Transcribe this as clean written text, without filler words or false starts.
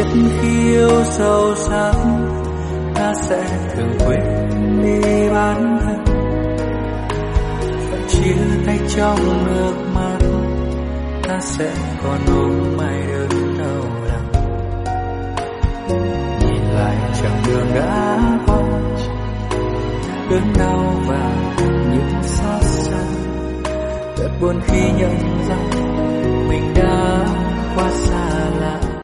biết khi yêu sâu sắc ta sẽ thường quên đi bản thân, và chia tay trong nước mắt ta sẽ còn ôm mãi đớn đau lòng. Nhìn lại chặng đường đã qua, đớn đau và những xót xa, thật buồn khi nhận ra mình đã quá xa lạ.